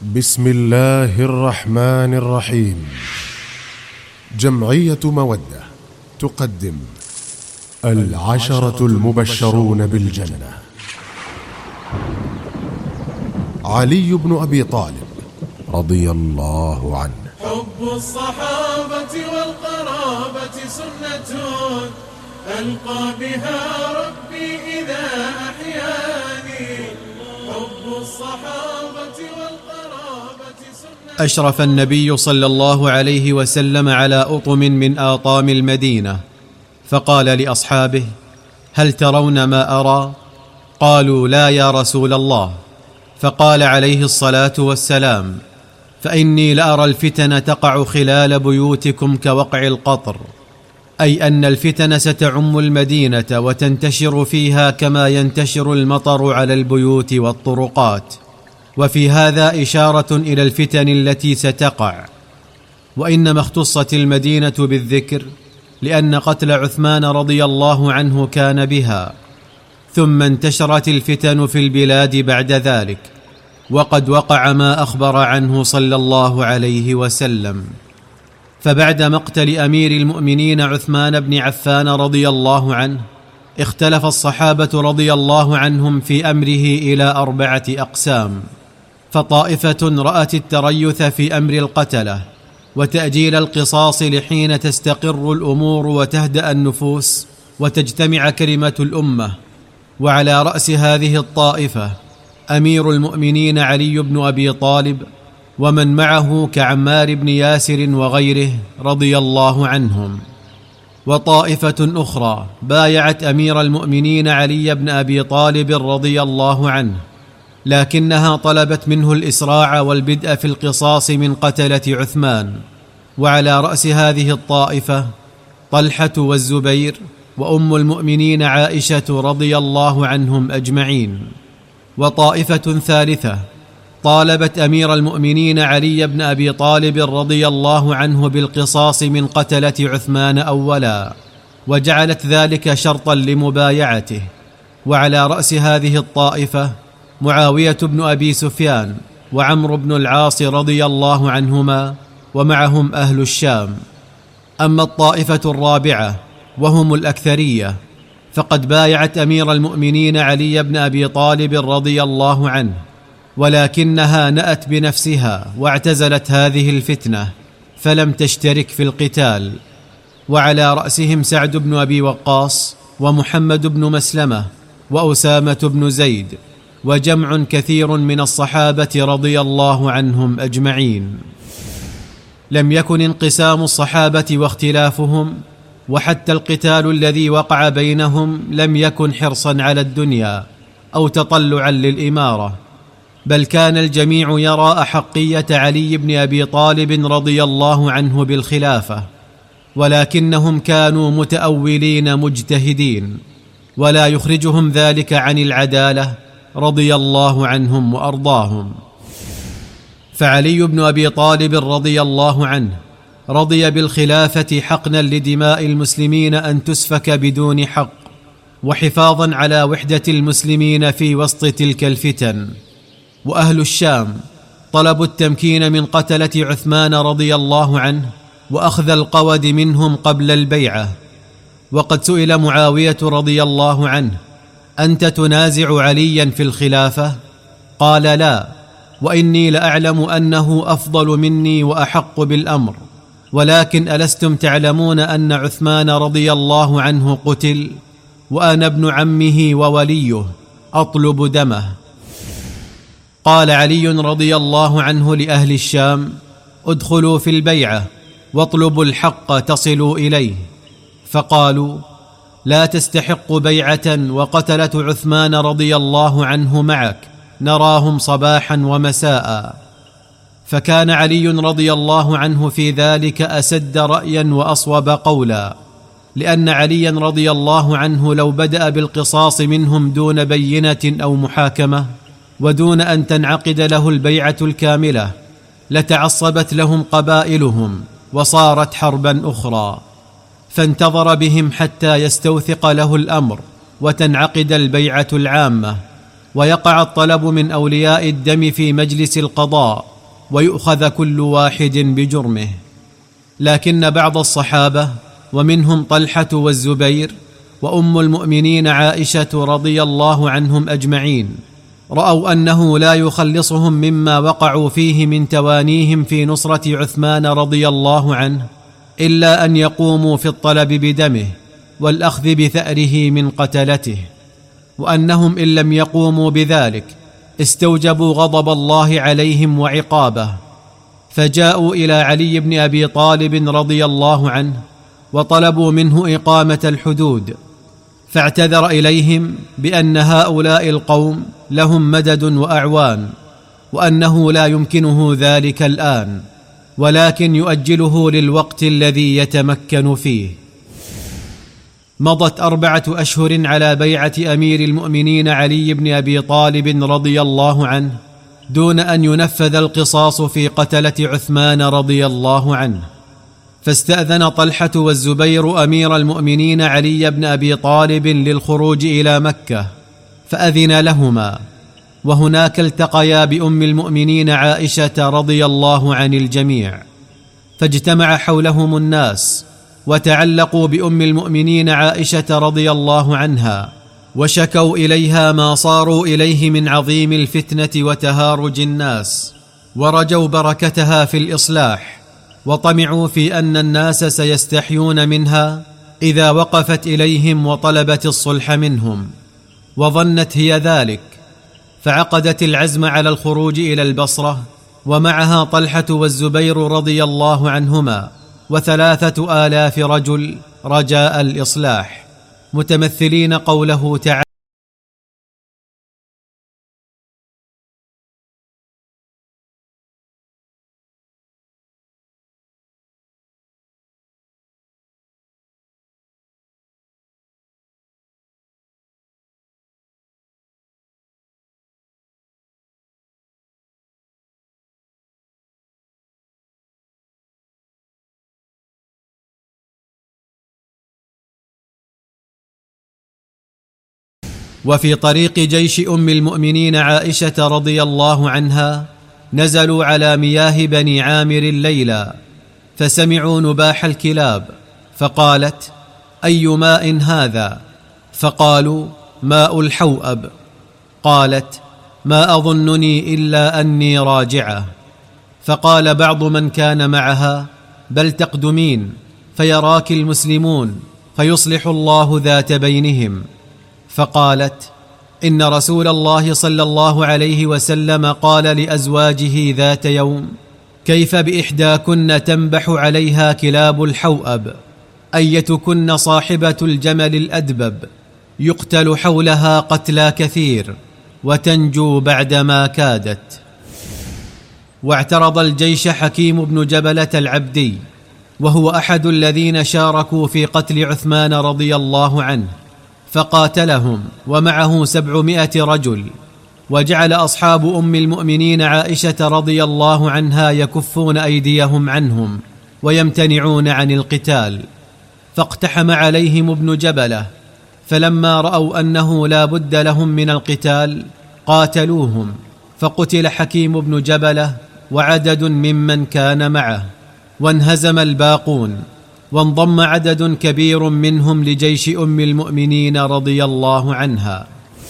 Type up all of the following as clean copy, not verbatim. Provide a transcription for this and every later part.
بسم الله الرحمن الرحيم. جمعية مودة تقدم 10 المبشرون بالجنة. علي بن أبي طالب رضي الله عنه. حب الصحابة والقرابة سنة ألقى بها ربي إذا أحياني. حب الصحابة والقرابة سنة. أشرف النبي صلى الله عليه وسلم على أطم من آطام المدينة، فقال لأصحابه: هل ترون ما أرى؟ قالوا: لا يا رسول الله. فقال عليه الصلاة والسلام: فإني لأرى الفتن تقع خلال بيوتكم كوقع القطر، أي أن الفتن ستعم المدينة وتنتشر فيها كما ينتشر المطر على البيوت والطرقات. وفي هذا إشارة إلى الفتن التي ستقع. وإنما اختصت المدينة بالذكر لأن قتل عثمان رضي الله عنه كان بها، ثم انتشرت الفتن في البلاد بعد ذلك، وقد وقع ما أخبر عنه صلى الله عليه وسلم. فبعد مقتل أمير المؤمنين عثمان بن عفان رضي الله عنه، اختلف الصحابة رضي الله عنهم في أمره إلى 4 أقسام. فطائفة رأت التريث في أمر القتلة وتأجيل القصاص لحين تستقر الأمور وتهدأ النفوس وتجتمع كلمة الأمة. وعلى رأس هذه الطائفة أمير المؤمنين علي بن أبي طالب ومن معه كعمار بن ياسر وغيره رضي الله عنهم. وطائفة أخرى بايعت أمير المؤمنين علي بن أبي طالب رضي الله عنه، لكنها طلبت منه الإسراع والبدء في القصاص من قتلة عثمان. وعلى رأس هذه الطائفة طلحة والزبير وأم المؤمنين عائشة رضي الله عنهم أجمعين. وطائفة ثالثة طالبت أمير المؤمنين علي بن أبي طالب رضي الله عنه بالقصاص من قتلة عثمان أولا، وجعلت ذلك شرطا لمبايعته. وعلى رأس هذه الطائفة معاوية بن أبي سفيان وعمرو بن العاص رضي الله عنهما، ومعهم أهل الشام. أما الطائفة الرابعة وهم الأكثرية فقد بايعت أمير المؤمنين علي بن أبي طالب رضي الله عنه، ولكنها نأت بنفسها واعتزلت هذه الفتنة فلم تشترك في القتال. وعلى رأسهم سعد بن أبي وقاص ومحمد بن مسلمة وأسامة بن زيد وجمع كثير من الصحابة رضي الله عنهم أجمعين. لم يكن انقسام الصحابة واختلافهم وحتى القتال الذي وقع بينهم لم يكن حرصا على الدنيا أو تطلعا للإمارة، بل كان الجميع يرى أحقية علي بن أبي طالب رضي الله عنه بالخلافة، ولكنهم كانوا متأولين مجتهدين، ولا يخرجهم ذلك عن العدالة رضي الله عنهم وأرضاهم. فعلي بن أبي طالب رضي الله عنه رضي بالخلافة حقنا لدماء المسلمين أن تسفك بدون حق، وحفاظا على وحدة المسلمين في وسط تلك الفتن. وأهل الشام طلبوا التمكين من قتلة عثمان رضي الله عنه وأخذ القود منهم قبل البيعة. وقد سئل معاوية رضي الله عنه: أنت تنازع عليا في الخلافة؟ قال: لا، وإني لأعلم أنه أفضل مني وأحق بالأمر، ولكن ألستم تعلمون أن عثمان رضي الله عنه قتل وأنا ابن عمه ووليه أطلب دمه. قال علي رضي الله عنه لأهل الشام: ادخلوا في البيعة واطلبوا الحق تصلوا إليه. فقالوا: لا تستحق بيعة وقتلة عثمان رضي الله عنه معك، نراهم صباحا ومساء. فكان علي رضي الله عنه في ذلك أسد رأيا وأصوب قولا، لأن عليا رضي الله عنه لو بدأ بالقصاص منهم دون بينة أو محاكمة ودون أن تنعقد له البيعة الكاملة لتعصبت لهم قبائلهم وصارت حربا أخرى، فانتظر بهم حتى يستوثق له الأمر وتنعقد البيعة العامة، ويقع الطلب من أولياء الدم في مجلس القضاء ويؤخذ كل واحد بجرمه. لكن بعض الصحابة ومنهم طلحة والزبير وأم المؤمنين عائشة رضي الله عنهم أجمعين رأوا أنه لا يخلصهم مما وقعوا فيه من توانيهم في نصرة عثمان رضي الله عنه إلا أن يقوموا في الطلب بدمه والأخذ بثأره من قتلته، وأنهم إن لم يقوموا بذلك استوجبوا غضب الله عليهم وعقابه، فجاءوا إلى علي بن أبي طالب رضي الله عنه وطلبوا منه إقامة الحدود، فاعتذر إليهم بأن هؤلاء القوم لهم مدد وأعوان، وأنه لا يمكنه ذلك الآن، ولكن يؤجله للوقت الذي يتمكن فيه. مضت 4 أشهر على بيعة أمير المؤمنين علي بن أبي طالب رضي الله عنه دون أن ينفذ القصاص في قتلة عثمان رضي الله عنه، فاستأذن طلحة والزبير أمير المؤمنين علي بن أبي طالب للخروج إلى مكة، فأذن لهما، وهناك التقيا بأم المؤمنين عائشة رضي الله عن الجميع، فاجتمع حولهم الناس وتعلقوا بأم المؤمنين عائشة رضي الله عنها، وشكوا إليها ما صاروا إليه من عظيم الفتنة وتهارج الناس، ورجوا بركتها في الإصلاح، وطمعوا في أن الناس سيستحيون منها إذا وقفت إليهم وطلبت الصلح منهم، وظنت هي ذلك، فعقدت العزم على الخروج إلى البصرة، ومعها طلحة والزبير رضي الله عنهما 3,000 رجل رجاء الإصلاح، متمثلين قوله تعالى: وفي طريق جيش أم المؤمنين عائشة رضي الله عنها نزلوا على مياه بني عامر ليلا، فسمعوا نباح الكلاب، فقالت: أي ماء هذا؟ فقالوا: ماء الحوأب. قالت: ما أظنني إلا أني راجعة. فقال بعض من كان معها: بل تقدمين فيراك المسلمون فيصلح الله ذات بينهم. فقالت: إن رسول الله صلى الله عليه وسلم قال لأزواجه ذات يوم: كيف بإحداكن تنبح عليها كلاب الحوأب، أيتكن صاحبة الجمل الأدبب، يقتل حولها قتلى كثير وتنجو بعدما كادت. واعترض الجيش حكيم بن جبلة العبدي، وهو أحد الذين شاركوا في قتل عثمان رضي الله عنه، فقاتلهم ومعه 700 رجل، وجعل أصحاب أم المؤمنين عائشة رضي الله عنها يكفون أيديهم عنهم ويمتنعون عن القتال، فاقتحم عليهم ابن جبلة، فلما رأوا أنه لا بد لهم من القتال قاتلوهم، فقتل حكيم بن جبلة وعدد ممن كان معه، وانهزم الباقون، وانضم عدد كبير منهم لجيش أم المؤمنين رضي الله عنها.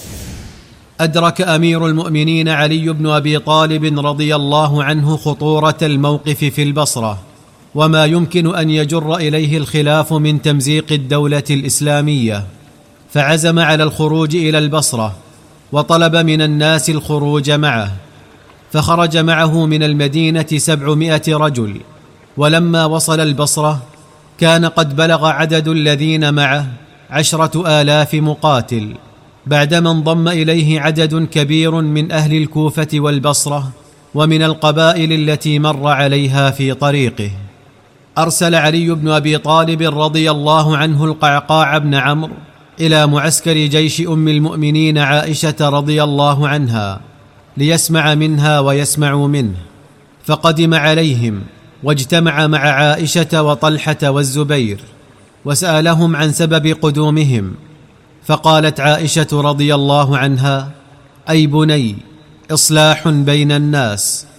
أدرك أمير المؤمنين علي بن أبي طالب رضي الله عنه خطورة الموقف في البصرة، وما يمكن أن يجر إليه الخلاف من تمزيق الدولة الإسلامية، فعزم على الخروج إلى البصرة، وطلب من الناس الخروج معه، فخرج معه من المدينة 700 رجل. ولما وصل البصرة كان قد بلغ عدد الذين معه 10,000 مقاتل، بعدما انضم إليه عدد كبير من أهل الكوفة والبصرة ومن القبائل التي مر عليها في طريقه. أرسل علي بن أبي طالب رضي الله عنه القعقاع بن عمرو إلى معسكر جيش أم المؤمنين عائشة رضي الله عنها ليسمع منها ويسمعوا منه، فقدم عليهم واجتمع مع عائشة وطلحة والزبير، وسألهم عن سبب قدومهم، فقالت عائشة رضي الله عنها: أي بني، إصلاح بين الناس،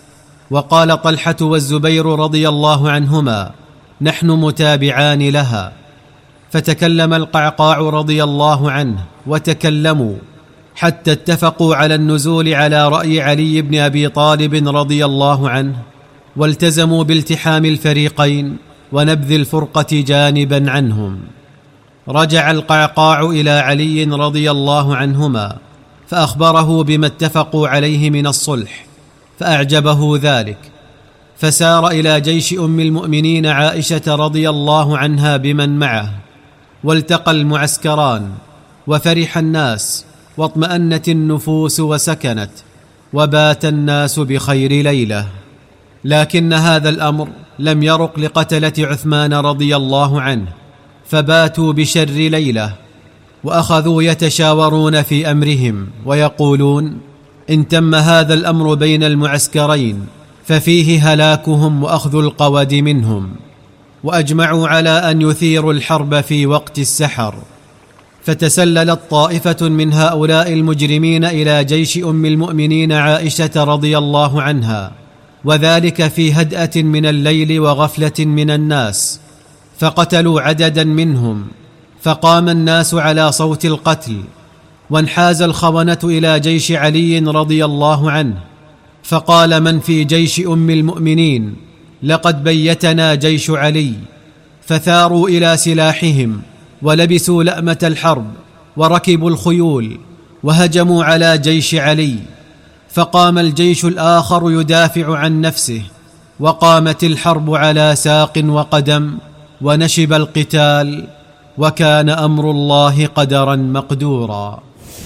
وقال طلحة والزبير رضي الله عنهما: نحن متابعان لها. فتكلم القعقاع رضي الله عنه وتكلموا حتى اتفقوا على النزول على رأي علي بن أبي طالب رضي الله عنه، والتزموا بالتحام الفريقين ونبذ الفرقة جانبا عنهم. رجع القعقاع إلى علي رضي الله عنهما فأخبره بما اتفقوا عليه من الصلح، فأعجبه ذلك، فسار إلى جيش أم المؤمنين عائشة رضي الله عنها بمن معه، والتقى المعسكران، وفرح الناس، واطمأنت النفوس وسكنت، وبات الناس بخير ليلة. لكن هذا الأمر لم يرق لقتلة عثمان رضي الله عنه، فباتوا بشر ليلة، وأخذوا يتشاورون في أمرهم ويقولون: إن تم هذا الأمر بين المعسكرين ففيه هلاكهم وأخذ القود منهم. وأجمعوا على أن يثيروا الحرب في وقت السحر. فتسللت طائفة من هؤلاء المجرمين إلى جيش أم المؤمنين عائشة رضي الله عنها، وذلك في هدأة من الليل وغفلة من الناس، فقتلوا عددا منهم، فقام الناس على صوت القتل، وانحاز الخونة إلى جيش علي رضي الله عنه، فقال من في جيش أم المؤمنين: لقد بيتنا جيش علي. فثاروا إلى سلاحهم ولبسوا لأمة الحرب وركبوا الخيول وهجموا على جيش علي، فقام الجيش الآخر يدافع عن نفسه، وقامت الحرب على ساق وقدم، ونشب القتال، وكان أمر الله قدرا مقدورا.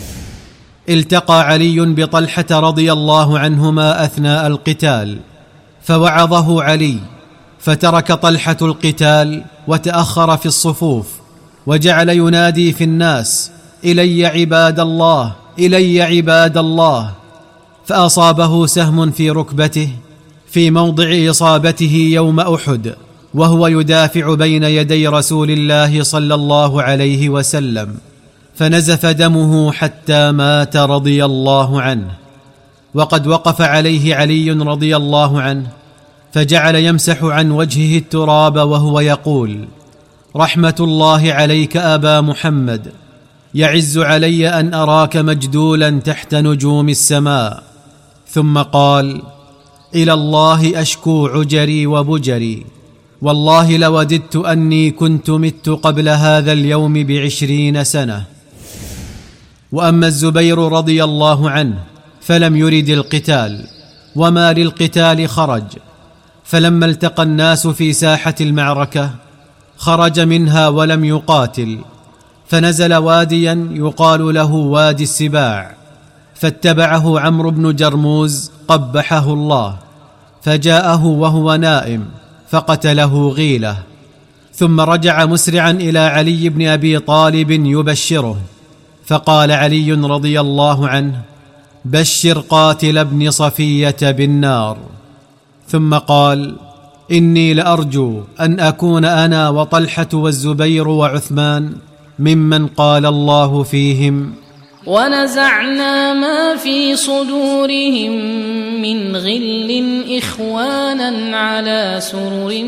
التقى علي بطلحة رضي الله عنهما أثناء القتال، فوعظه علي، فترك طلحة القتال وتأخر في الصفوف، وجعل ينادي في الناس: إلي عباد الله، إلي عباد الله. فأصابه سهم في ركبته في موضع إصابته يوم أحد، وهو يدافع بين يدي رسول الله صلى الله عليه وسلم، فنزف دمه حتى مات رضي الله عنه. وقد وقف عليه علي رضي الله عنه، فجعل يمسح عن وجهه التراب وهو يقول: رحمة الله عليك أبا محمد، يعز علي أن أراك مجدولا تحت نجوم السماء. ثم قال: إلى الله أشكو عجري وبجري، والله لوددت أني كنت مت قبل هذا اليوم ب20 سنة. وأما الزبير رضي الله عنه فلم يرد القتال، وما للقتال خرج، فلما التقى الناس في ساحة المعركة خرج منها ولم يقاتل، فنزل واديا يقال له وادي السباع، فاتبعه عمرو بن جرموز قبحه الله، فجاءه وهو نائم فقتله غيلة. ثم رجع مسرعا إلى علي بن أبي طالب يبشره، فقال علي رضي الله عنه: بشر قاتل ابن صفية بالنار. ثم قال: إني لأرجو أن أكون أنا وطلحة والزبير وعثمان ممن قال الله فيهم: ونزعنا ما في صدورهم من غل إخوانا على سرر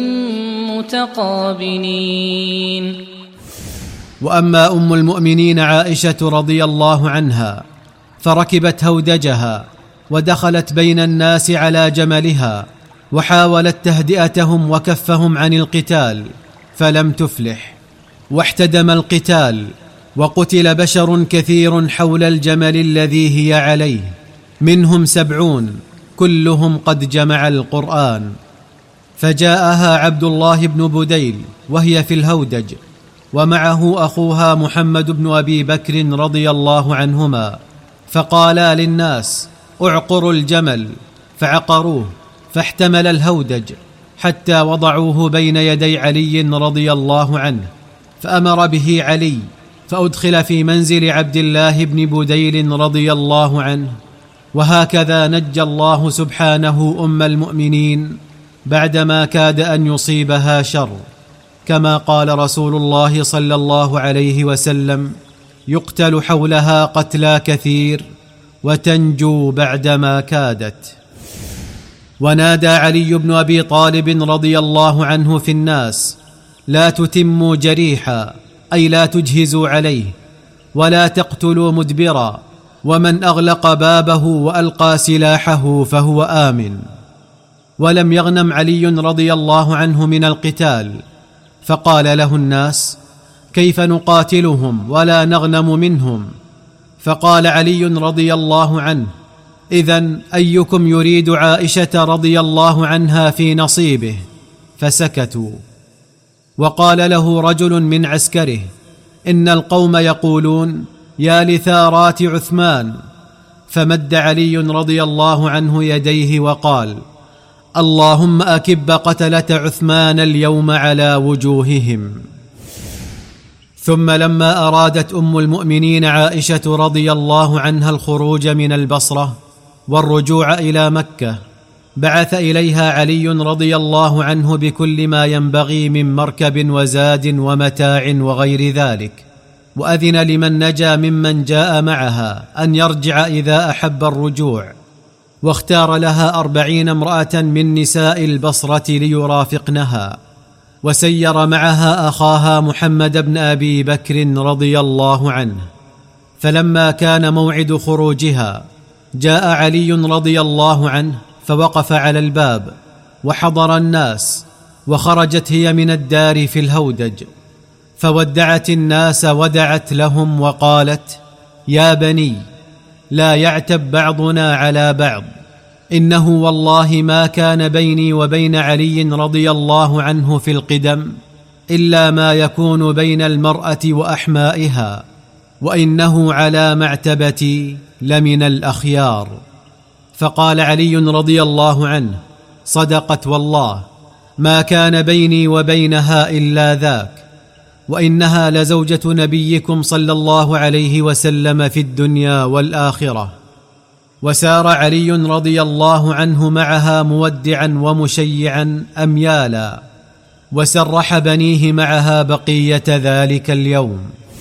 متقابلين. وأما أم المؤمنين عائشة رضي الله عنها فركبت هودجها ودخلت بين الناس على جملها، وحاولت تهدئتهم وكفهم عن القتال، فلم تفلح، واحتدم القتال، وقتل بشر كثير حول الجمل الذي هي عليه، منهم 70 كلهم قد جمع القرآن. فجاءها عبد الله بن بديل وهي في الهودج، ومعه أخوها محمد بن أبي بكر رضي الله عنهما، فقالا للناس: اعقروا الجمل، فعقروه، فاحتمل الهودج حتى وضعوه بين يدي علي رضي الله عنه، فأمر به علي، فأدخل في منزل عبد الله بن بديل رضي الله عنه. وهكذا نجى الله سبحانه أم المؤمنين بعدما كاد أن يصيبها شر، كما قال رسول الله صلى الله عليه وسلم: يقتل حولها قتلى كثير وتنجو بعدما كادت. ونادى علي بن أبي طالب رضي الله عنه في الناس: لا تتموا جريحا، أي لا تجهزوا عليه، ولا تقتلوا مدبرا، ومن أغلق بابه وألقى سلاحه فهو آمن. ولم يغنم علي رضي الله عنه من القتال، فقال له الناس: كيف نقاتلهم ولا نغنم منهم؟ فقال علي رضي الله عنه: إذن أيكم يريد عائشة رضي الله عنها في نصيبه؟ فسكتوا. وقال له رجل من عسكره: إن القوم يقولون: يا لثارات عثمان. فمد علي رضي الله عنه يديه وقال: اللهم أكب قتلة عثمان اليوم على وجوههم. ثم لما أرادت أم المؤمنين عائشة رضي الله عنها الخروج من البصرة والرجوع إلى مكة، بعث إليها علي رضي الله عنه بكل ما ينبغي من مركب وزاد ومتاع وغير ذلك، وأذن لمن نجا ممن جاء معها أن يرجع إذا أحب الرجوع، واختار لها 40 امرأة من نساء البصرة ليرافقنها، وسير معها أخاها محمد بن أبي بكر رضي الله عنه. فلما كان موعد خروجها جاء علي رضي الله عنه فوقف على الباب وحضر الناس، وخرجت هي من الدار في الهودج، فودعت الناس ودعت لهم وقالت: يا بني، لا يعتب بعضنا على بعض، إنه والله ما كان بيني وبين علي رضي الله عنه في القدم إلا ما يكون بين المرأة وأحمائها، وإنه على معتبتي لمن الأخيار. فقال علي رضي الله عنه: صدقت والله، ما كان بيني وبينها إلا ذاك، وإنها لزوجة نبيكم صلى الله عليه وسلم في الدنيا والآخرة. وسار علي رضي الله عنه معها مودعا ومشيعا أميالا، وسرح بنيه معها بقية ذلك اليوم.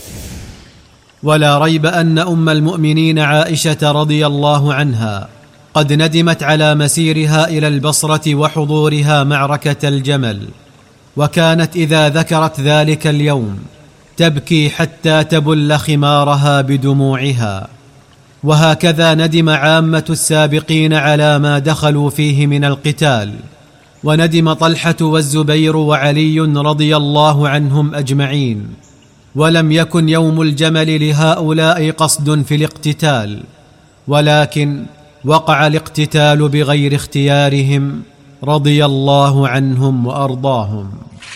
ولا ريب أن أم المؤمنين عائشة رضي الله عنها قد ندمت على مسيرها إلى البصرة وحضورها معركة الجمل، وكانت إذا ذكرت ذلك اليوم تبكي حتى تبل خمارها بدموعها. وهكذا ندم عامة السابقين على ما دخلوا فيه من القتال، وندم طلحة والزبير وعلي رضي الله عنهم أجمعين. ولم يكن يوم الجمل لهؤلاء قصد في الاقتتال، ولكن وقع الاقتتال بغير اختيارهم رضي الله عنهم وأرضاهم.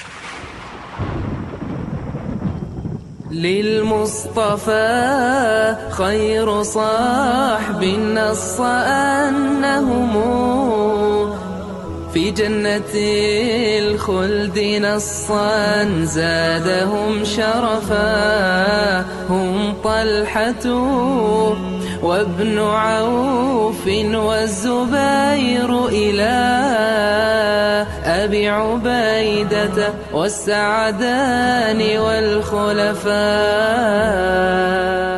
للمصطفى خير صاحب نص أنهم في جنة الخلد نصا زادهم شرفا، هم طلحة وابن عوف والزبير إلى أبي عبيدة والسعدان والخلفاء.